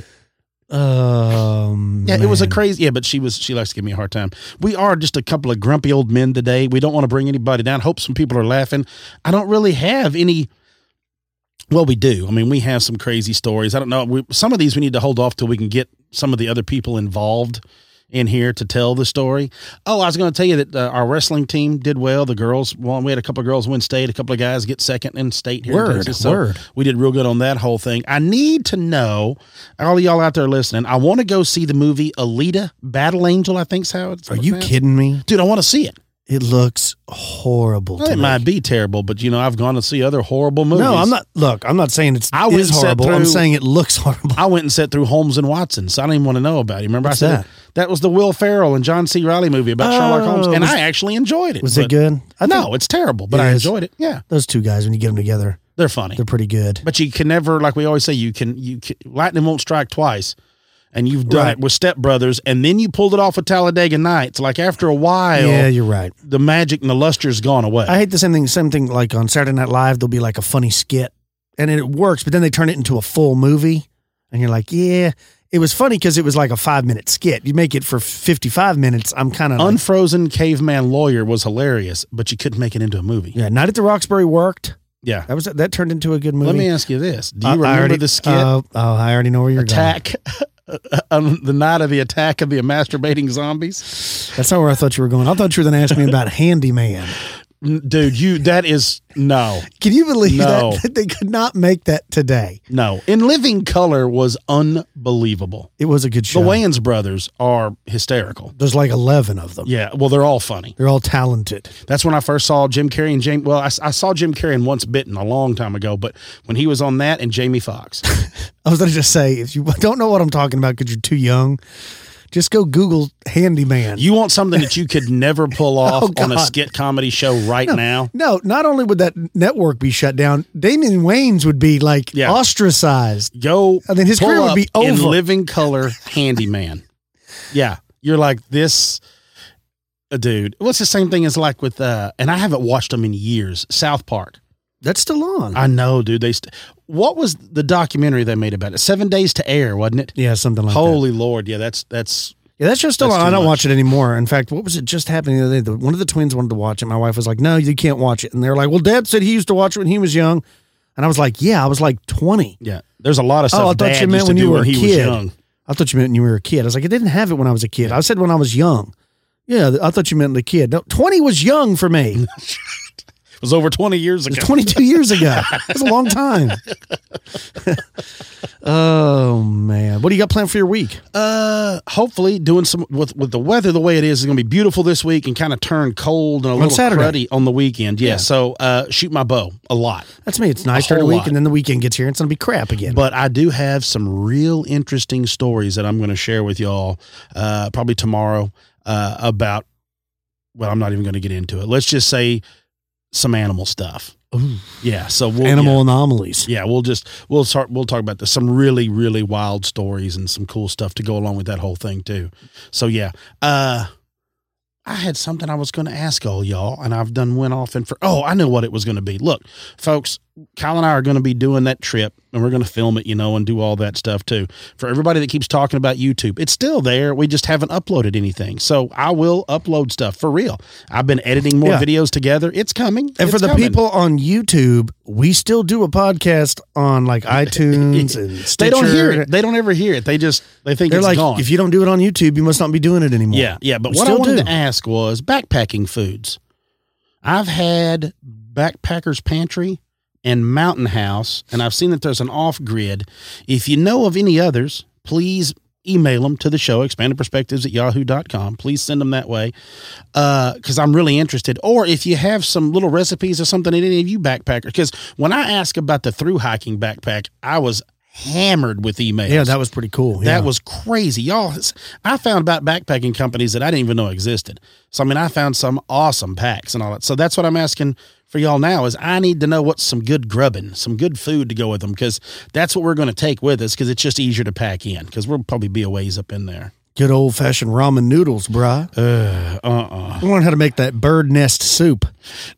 Yeah, it was a crazy. Yeah, but she likes to give me a hard time. We are just a couple of grumpy old men today. We don't want to bring anybody down. Hope some people are laughing. I don't really have any. Well, we do. I mean, we have some crazy stories. I don't know. Some of these we need to hold off till we can get some of the other people involved in here to tell the story. Oh, I was going to tell you that our wrestling team did well. The girls won. We had a couple of girls win state, a couple of guys get second in state here in Texas. So we did real good on that whole thing. I need to know, all of y'all out there listening, I want to go see the movie Alita Battle Angel, I think's how it's. Are you kidding me? Dude, I want to see it. It looks horrible. Well, it might be terrible, but I've gone to see other horrible movies. No, I'm not. Look, I'm not saying it's horrible. I'm saying it looks horrible. I went and sat through Holmes and Watson, so I don't even want to know about it. Remember, What's I said that was the Will Ferrell and John C. Reilly movie about Sherlock Holmes, and I actually enjoyed it. Was it good? No, it's terrible, but I enjoyed it. Yeah, those two guys, when you get them together, they're funny. They're pretty good. But you can never, like we always say, you can lightning won't strike twice. And you've done it with Step Brothers, and then you pulled it off with Talladega Nights. Like after a while, yeah, you're right. The magic and the luster's gone away. I hate the same thing like on Saturday Night Live, there'll be like a funny skit, and it works, but then they turn it into a full movie, and you're like, yeah, it was funny because it was like a 5-minute skit. You make it for 55 minutes. I'm kind of Unfrozen Caveman Lawyer was hilarious, but you couldn't make it into a movie. Yeah, Night at the Roxbury worked. Yeah. That turned into a good movie. Let me ask you this. Do you remember the skit? I already know where you're Attack on the night of the attack of the masturbating zombies? That's not where I thought you were going. I thought you were going to ask me about Handyman. Dude, that is no. Can you believe that they could not make that today? No. In Living Color was unbelievable. It was a good show. The Wayans brothers are hysterical. There's like 11 of them. Yeah, well, they're all funny. They're all talented. That's when I first saw Jim Carrey and Jamie. Well, I saw Jim Carrey in Once Bitten a long time ago, but when he was on that and Jamie Foxx. I was going to just say, if you don't know what I'm talking about because you're too young, just go Google Handyman. You want something that you could never pull off on a skit comedy show now? No, not only would that network be shut down, Damian Wayans would be ostracized. His career would be over. In Living Color Handyman. Yeah. You're like this, dude. What's the same thing as like with, and I haven't watched them in years, South Park. That's still on. I know, dude. What was the documentary they made about it? 7 Days to Air, wasn't it? Yeah, something like that. Holy Lord. Yeah, that's just still on. I don't watch it anymore. In fact, what was it just happening the other day? One of the twins wanted to watch it. My wife was like, no, you can't watch it. And they were like, well, Dad said he used to watch it when he was young. And I was like, yeah, I was like 20. Yeah. There's a lot of stuff. I thought you meant when you were a kid. Young. I thought you meant when you were a kid. I was like, I didn't have it when I was a kid. I said when I was young. Yeah, I thought you meant the kid. No, 20 was young for me. It was over 20 years ago. It was 22 years ago. That's a long time. Oh, man. What do you got planned for your week? Hopefully doing some with the weather the way it is going to be beautiful this week and kind of turn cold and a little cruddy on the weekend. Yeah. So shoot my bow a lot. That's me. It's nice during the week and then the weekend gets here and it's going to be crap again. But I do have some real interesting stories that I'm going to share with y'all probably tomorrow about, well, I'm not even going to get into it. Let's just say some animal stuff. Ooh. Yeah. So anomalies. Yeah. We'll talk about this. Some really, really wild stories and some cool stuff to go along with that whole thing too. So yeah. I had something I was going to ask all y'all and I've went off and I know what it was going to be. Look, folks, Kyle and I are going to be doing that trip and we're going to film it, and do all that stuff too. For everybody that keeps talking about YouTube, it's still there. We just haven't uploaded anything. So I will upload stuff for real. I've been editing more videos together. It's coming. And for the people on YouTube, we still do a podcast on like iTunes and Stitcher. They don't hear it. They don't ever hear it. They think they're it's like, gone. If you don't do it on YouTube, you must not be doing it anymore. Yeah. But what I wanted to ask was backpacking foods. I've had Backpacker's Pantry and Mountain House, and I've seen that there's an off-grid. If you know of any others, please email them to the show, expandedperspectives@yahoo.com. Please send them that way because I'm really interested. Or if you have some little recipes or something that any of you backpackers, because when I asked about the thru-hiking backpack, I was hammered with emails. Yeah, that was pretty cool. That was crazy. Y'all, I found about backpacking companies that I didn't even know existed. So, I found some awesome packs and all that. So that's what I'm asking for y'all now is I need to know what's some good grubbing, some good food to go with them because that's what we're going to take with us because it's just easier to pack in because we'll probably be a ways up in there. Good old-fashioned ramen noodles, brah. I learned how to make that bird nest soup.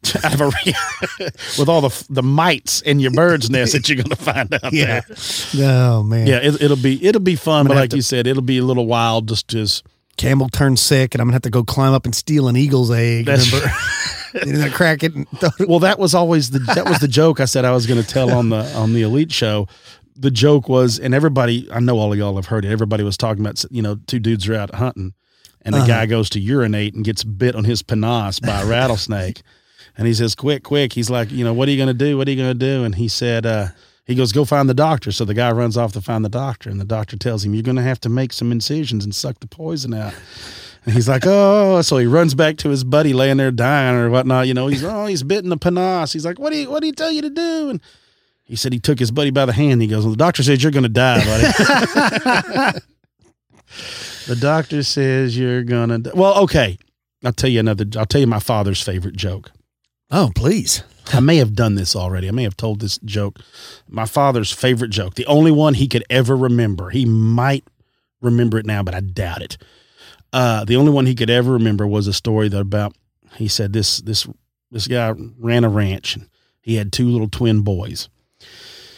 With all the mites in your bird's nest that you're going to find out there. Oh, man. Yeah, it'll be fun, but like you said, it'll be a little wild just Campbell turns sick, and I'm going to have to go climb up and steal an eagle's egg. And then crack it. Well, that was the joke I said I was going to tell on the Elite show. The joke was, and everybody, I know all of y'all have heard it. Everybody was talking about, two dudes are out hunting, and the guy goes to urinate and gets bit on his panas by a rattlesnake, and he says, "Quick!" He's like, "What are you going to do? What are you going to do?" And he said, he goes, "Go find the doctor." So the guy runs off to find the doctor, and the doctor tells him, "You're going to have to make some incisions and suck the poison out." And he's like, "Oh!" So he runs back to his buddy laying there dying or whatnot. He's bitten the panas. He's like, "What do you tell you to do?" And he said he took his buddy by the hand. He goes, "Well, the doctor says you're going to die, buddy." The doctor says you're going to die. Well, okay. I'll tell you my father's favorite joke. Oh, please. I may have done this already. I may have told this joke. My father's favorite joke, the only one he could ever remember. He might remember it now, but I doubt it. The only one he could ever remember was a story he said this guy ran a ranch and he had two little twin boys.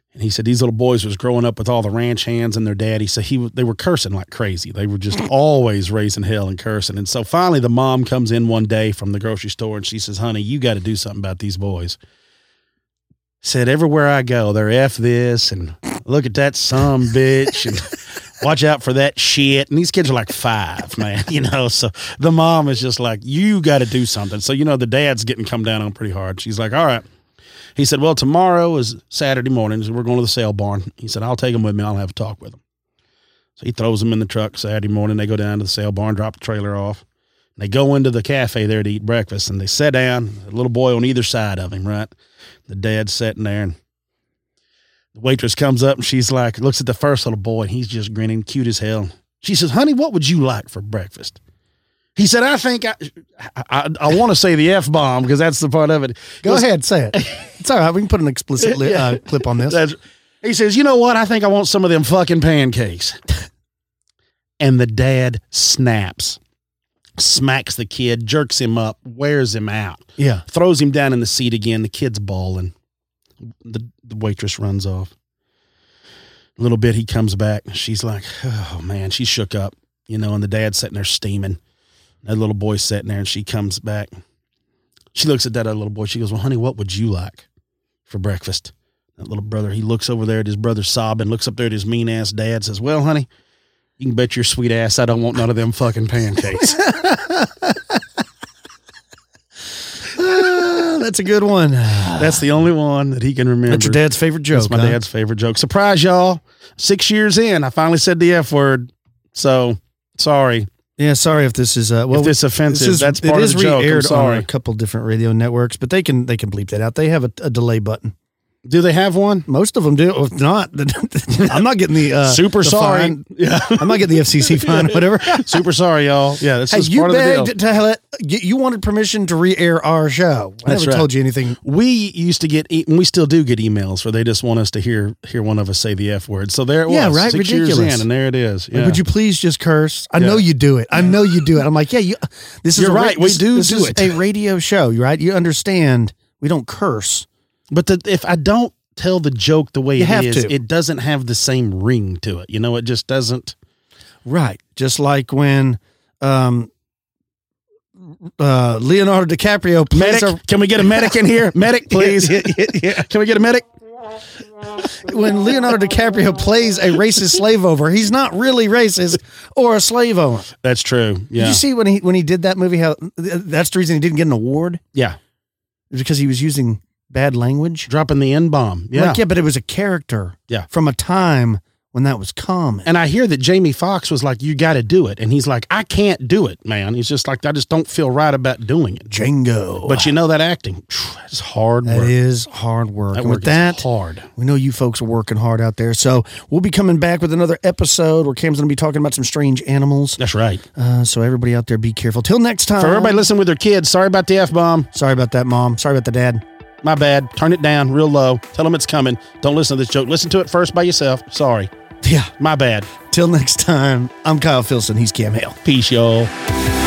And he said these little boys was growing up with all the ranch hands and their dad. He said they were cursing like crazy. They were just always raising hell and cursing. And so finally the mom comes in one day from the grocery store and she says, honey, you got to do something about these boys. Said everywhere I go, they're F this and look at that some bitch and watch out for that shit. And these kids are like 5, man, so the mom is just like, you got to do something. So, the dad's getting come down on pretty hard. She's like, all right. He said, well, tomorrow is Saturday morning. So we're going to the sale barn. He said, I'll take them with me. I'll have a talk with them. So he throws them in the truck Saturday morning. They go down to the sale barn, drop the trailer off. And they go into the cafe there to eat breakfast. And they sit down, a little boy on either side of him, right? The dad's sitting there. And the waitress comes up and she's like, looks at the first little boy. And he's just grinning, cute as hell. She says, honey, what would you like for breakfast? He said, I think I want to say the F-bomb because that's the part of it. Go ahead, say it. It's all right. We can put an explicit clip on this. He says, you know what? I think I want some of them fucking pancakes. And the dad snaps, smacks the kid, jerks him up, wears him out. Yeah. Throws him down in the seat again. The kid's bawling. The waitress runs off. A little bit, he comes back. She's like, oh, man, she's shook up, and the dad's sitting there steaming. That little boy's sitting there, and she comes back. She looks at that other little boy. She goes, well, honey, what would you like for breakfast? That little brother, he looks over there at his brother sobbing, looks up there at his mean-ass dad, says, well, honey, you can bet your sweet ass I don't want none of them fucking pancakes. That's a good one. That's the only one that he can remember. That's your dad's favorite joke. That's my dad's favorite joke. Surprise, y'all. 6 years in, I finally said the F word. So, sorry. Yeah, sorry if this is if this offensive. That's part of the joke. I'm sorry. On a couple different radio networks, but they can bleep that out. They have a delay button. Do they have one? Most of them do. If not, I'm not getting the super sorry. Fine. Yeah, I'm not getting the FCC fine or whatever. Super sorry, y'all. Yeah, this is you part of the deal. You wanted permission to re-air our show. I never told you anything. We used to get, and we still do get emails where they just want us to hear one of us say the F word. So there it was. Yeah, right. 6 Ridiculous. years in, and there it is. Yeah. Like, would you please just curse? I know you do it. I know you do it. I'm like, yeah, this is You're right. We do this is it. A radio show, right? You understand? We don't curse. But if I don't tell the joke the way you it is, to. it doesn't have the same ring to it. It just doesn't. Right. Just like when Leonardo DiCaprio plays medic. Can we get a medic in here? Medic, please. Yeah. Can we get a medic? When Leonardo DiCaprio plays a racist slave owner, he's not really racist or a slave owner. That's true. Yeah. Did you see when he did that movie, how that's the reason he didn't get an award? Yeah. It was because he was using bad language. Dropping the N-bomb. Yeah. But it was a character. Yeah. From a time when that was common. And I hear that Jamie Foxx was like, you got to do it. And he's like, I can't do it, man. He's just like, I just don't feel right about doing it. Django. But that acting, it's hard work. That is hard work. That and work with that, is hard. We know you folks are working hard out there. So we'll be coming back with another episode where Cam's going to be talking about some strange animals. That's right. So everybody out there, be careful. Till next time. For everybody listening with their kids, sorry about the F-bomb. Sorry about that, Mom. Sorry about the dad. My bad. Turn it down real low. Tell them it's coming. Don't listen to this joke. Listen to it first by yourself. Sorry. Yeah. My bad. Till next time, I'm Kyle Filson. He's Cam Hale. Peace, y'all.